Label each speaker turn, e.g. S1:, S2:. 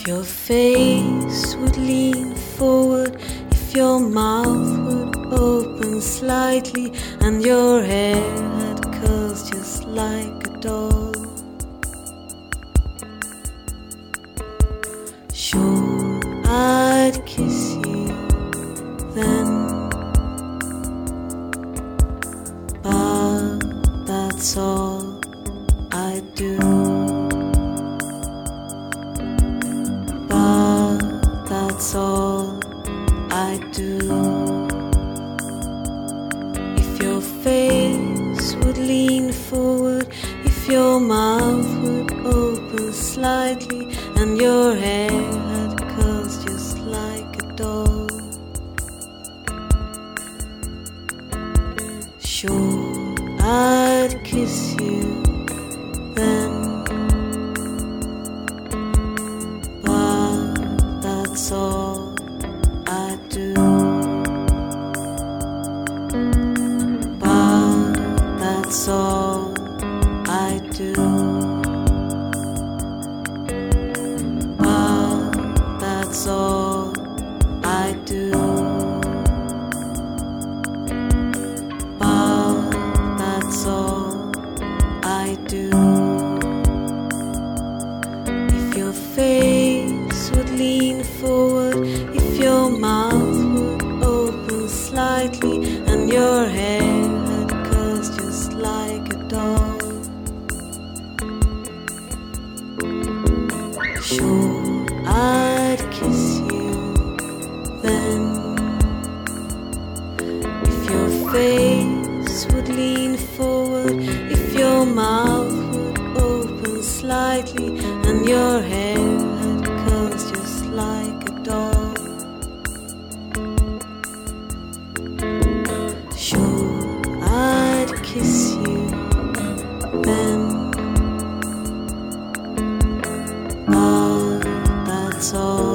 S1: your face would lean forward, if your mouth would open slightly, and your hair had curls just like a doll. Sure, I'd kiss you then, but that's all I do. But that's all I do. If your face would lean forward, if your mouth would open slightly, and your hair had curls just like a doll. Sure, I'd kiss you then, but that's all I do. But that's all I do. But that's all I do. But that's all I do. If your face would lean forward, if your mouth would open slightly, and your hair had curls just like a doll. Sure, I'd kiss you then. If your face would lean forward, if your mouth would open slightly, and your hair had curls just like a doll. Sure, I'd kiss you then, but that's all